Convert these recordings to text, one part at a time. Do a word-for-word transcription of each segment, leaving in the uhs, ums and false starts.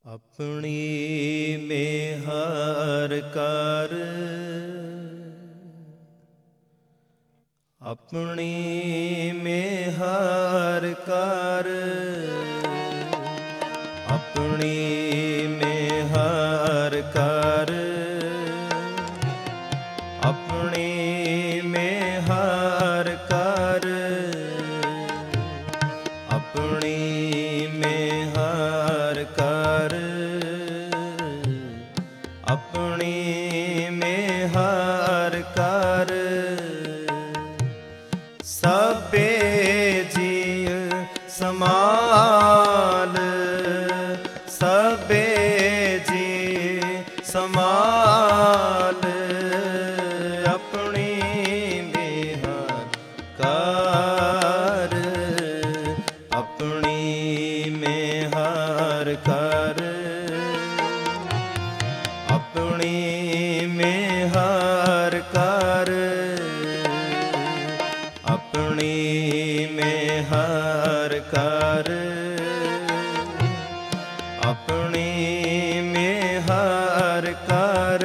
ਆਪਣੀ ਮਿਹਰ ਕਰ, ਆਪਣੀ ਮਿਹਰ ਕਰ, ਆਪਣੀ ਮਿਹਰ ਕਰ, ਆਪਣੀ ਮਿਹਰ ਕਰ, ਆਪਣੀ ਮਿਹਰ ਕਰ, ਆਪਣੀ ਮਿਹਰ ਕਰ। ਸਭੇ ਜੀਅ ਸਮਾਲ, ਸਭੇ ਜੀਅ ਸਮਾਲ, ਆਪਣੀ ਮਿਹਰ ਕਰ, ਆਪਣੀ ਮਿਹਰ ਕਰ, ਆਪਣੀ ਮਿਹਰ ਕਰ, ਆਪਣੀ ਮਿਹਰ ਕਰ, ਆਪਣੀ ਮਿਹਰ ਕਰ।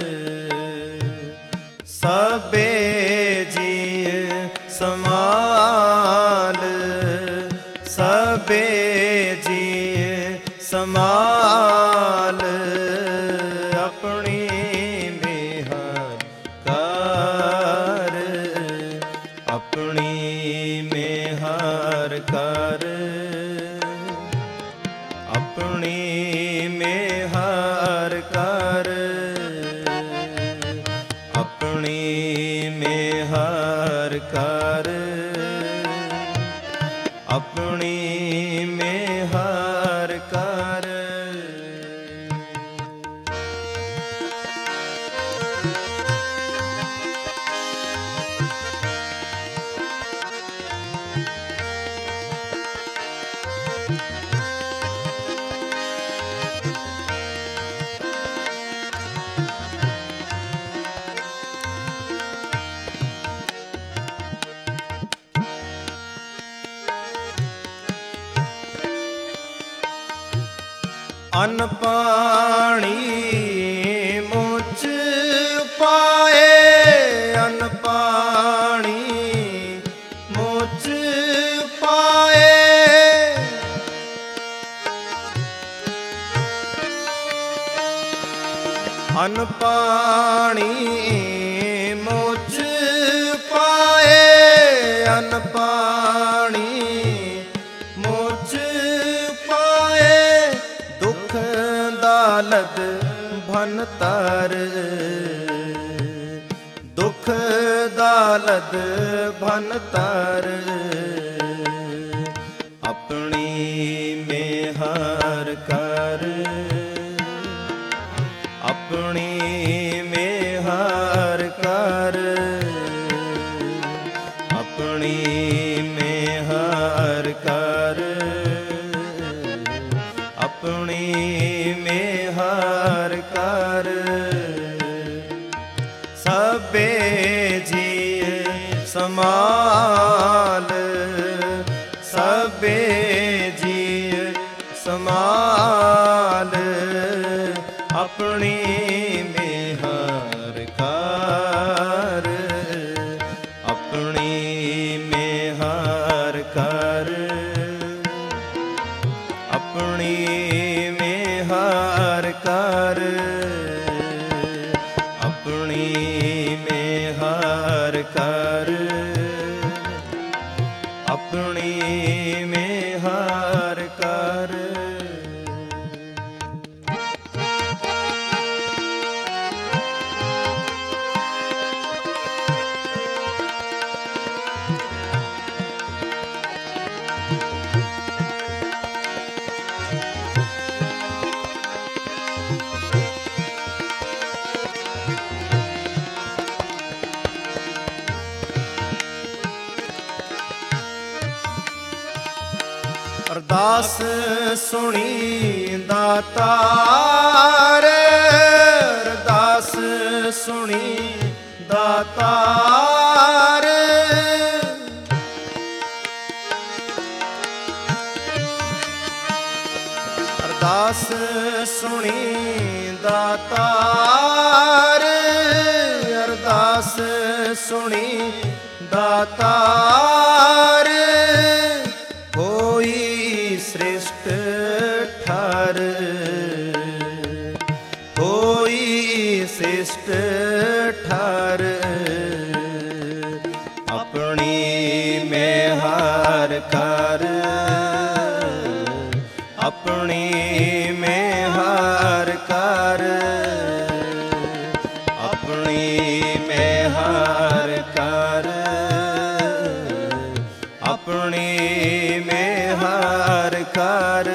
ਸਭੇ ਜੀਅ ਸਮਾਲ, ਸਭੇ ਜੀਅ ਸਮਾਲ, ਆਪਣੀ ਮਿਹਰ ਕਰ, ਆਪਣੀ ਮਿਹਰ ਕਰ, ਆਪਣੀ ਮਿਹਰ ਕਰ, ਆਪਣੀ ਮਿਹਰ ਕਰ, ਆਪਣੀ ਮਿਹਰ ਕਰ। ਅੰਨ ਪਾਣੀ ਮੁਝ ਪਾਏ, ਅੰਨ ਪਾਣੀ ਮੁਝ ਪਾਏ, ਅੰਨ ਪਾਣੀ ਮੁਝ ਪਾਏ, ਅੰਨ ਪਾਣੀ ਮੁਝ ਪਾਏ, ਦੁੱਖ ਦਾਲਦ ਭਨ ਤਰ, ਦੁੱਖ ਦਾਲਦ ਭਨ ਤਰ, ਆਪਣੀ ਮਿਹਰ ਕਰ, ਆਪਣੀ ਮਿਹਰ ਕਰ, ਆਪਣੀ ਮਿਹਰ ਕਰ, ਆਪਣੀ ਮਿਹਰ ਕਰ। ਸਭੇ ਜੀਅ ਸਮਾਲ, ਸਭੇ ਜੀਅ ਸਮਾਲ, ਆਪਣੀ ਮਿਹਰ ਕਰ, ਆਪਣੀ ਮਿਹਰ ਕਰ, ਆਪਣੀ ਮਿਹਰ ਕਰ, ਆਪਣੀ ਮਿਹਰ ਕਰ, ਆਪਣੀ ਮਿਹਰ ਕਰ। ਅਰਦਾਸ ਸੁਣੀ ਦਾਤਾਰ, ਅਰਦਾਸ ਸੁਣੀ ਦਾਤਾਰ, ਅਰਦਾਸ ਸੁਣੀ ਦਾਤਾਰ, ਅਰਦਾਸ ਸੁਣੀ ਦਾਤਾਰ, ਹੋਈ ਸ੍ਰਿਸ਼ਟ ਠਾਰ, ਹੋਈ ਸ੍ਰਿਸ਼ਟ ਠਾਰ, ਆਪਣੀ ਮਿਹਰ ਕਰ, ਆਪਣੀ ਮਿਹਰ ਕਰ, ਆਪਣੀ ਮਿਹਰ ਕਰ, ਆਪਣੀ ਮਿਹਰ ਕਰ,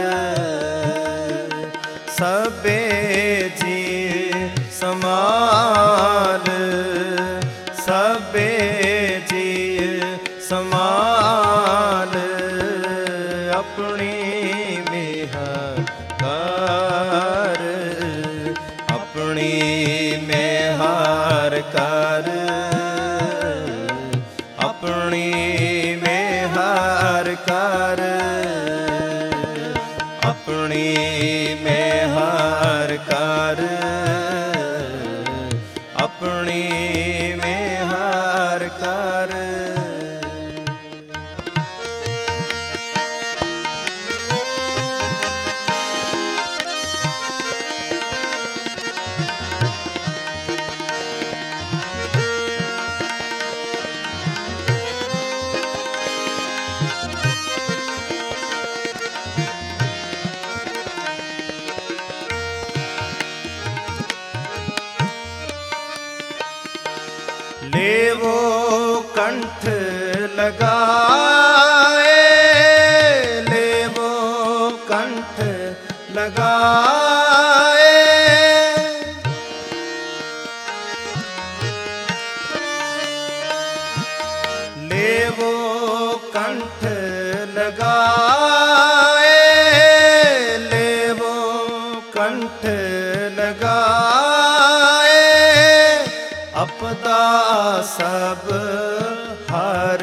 ਸਭੇ ਜੀ ਸਮਾਲ, ਸਭੇ ਜੀ ਸਮਾਲ, ਆਪਣੀ ਮਿਹਰ ਕਰ, ਆਪਣੀ ਮਿਹਰ ਕਰ, ਆਪਣੀ ਮਿਹਰ ਕਰ, ਆਪਣੀ ਮਿਹਰ ਕਰ, ਆਪਣੀ ਮਿਹਰ ਕਰ। लेवो कंठ लगाए, लेवो कंठ लगाए, लेवो कंठ लगाए, लेवो कंठ लगाए, अपदा सब हार,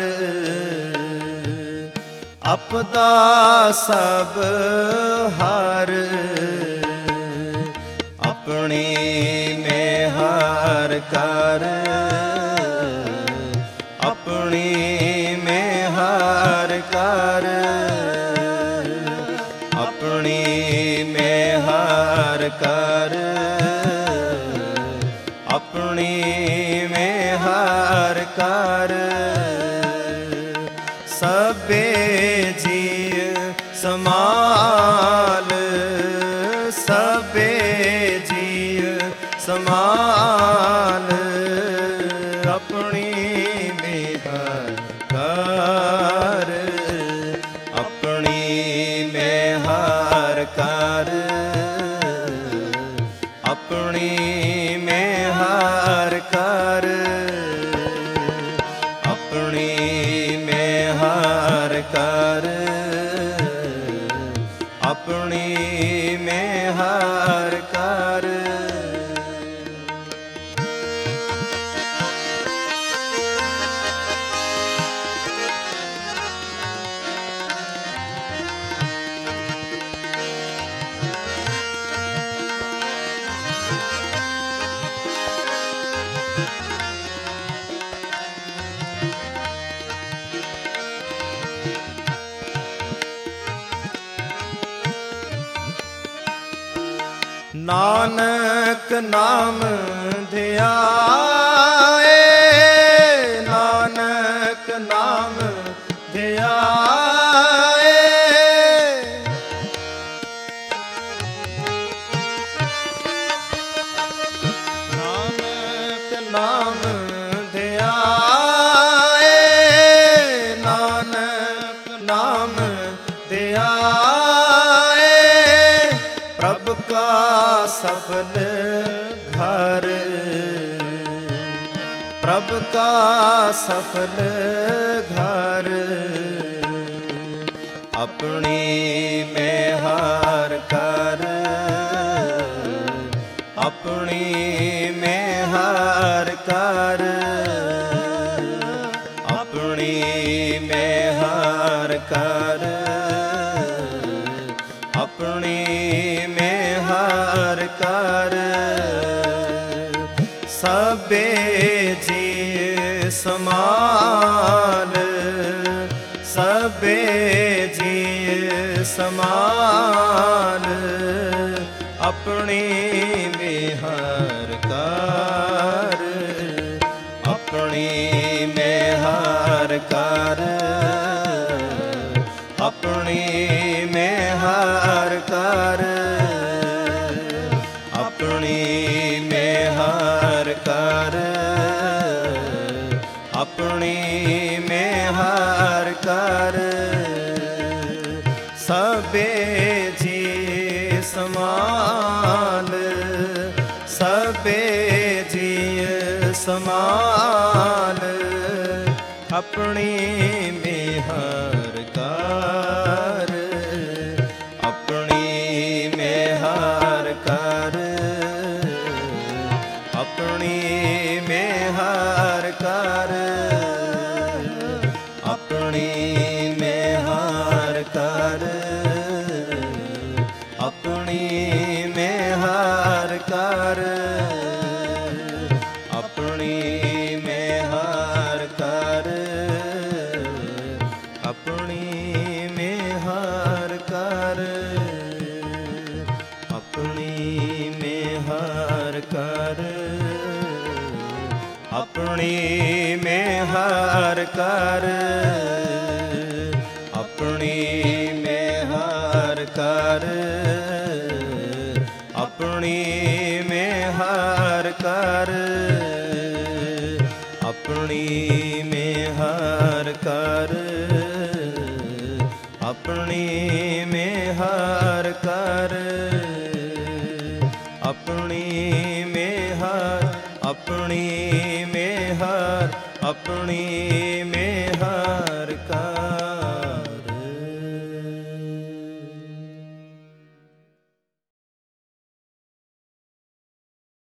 अपदा सब हार, अपनी मिहर कर, अपनी मिहर कर, अपनी मिहर कर, अपनी मिहर कर, सबे जी समाल, सबे जी समाल, अपनी मिहर कर, अपनी मिहर कर, अपनी मिहर कर, अपनी मिहर कर, अपनी मिहर कर। नानक नाम धियाए, नानक नाम धियाए, नानक नाम धियाए, नानक नाम धियाए, प्रभु का सफल घर, प्रभु का सफल घर, अपनी मिहर कर, अपनी मिहर कर, अपनी मिहर कर, अपनी ਮੇਹਰ ਕਰ ਸਭੇ ਜੀ ਸਮਾਲ ਸਭੇ ਜੀ ਸਮਾਲ ਆਪਣੀ ਮੇਹਰ ਕਰ ਆਪਣੀ ਮੇਹਰ ਕਰ ਆਪਣੀ ਮੇਹਰ ਕਰ ਆਪਣੀ ਮੇਹਰ ਕਰ ਆਪਣੀ ਮੇਹਰ ਕਰ ਸਭੇ ਜੀ ਸਮਾਲ ਸਭੇ ਜੀ ਸਮਾਲ ਆਪਣੀ ਮੇਹਰ ਕਰ ਆਪਣੀ ਮੇਹਰ ਕਰ ਆਪਣੀ ਮੇਹਰ ਕਰ ਆਪਣੀ ਮੇਹਰ ਕਰ ਆਪਣੀ ਮੇਹਰ ਕਰ ਆਪਣੀ ਮੇਹਰ ਕਰ ਆਪਣੀ ਮੇਹਰ ਕਰ ਆਪਣੀ ਮੇਹਰ ਕਰ ਆਪਣੀ ਮੇਹਰ ਕਰ ਆਪਣੀ ਮੇਹਰ ਕਰ ਆਪਣੀ ਮੇਹਰ ਕਰ ਆਪਣੀ ਮੇਹਰ ਕਰ ਆਪਣੀ ਮੇਹਰ ਕਰ ਆਪਣੀ ਮੇਹਰ ਆਪਣੀ ਮੇਹਰ ਆਪਣੀ ਮੇਹਰ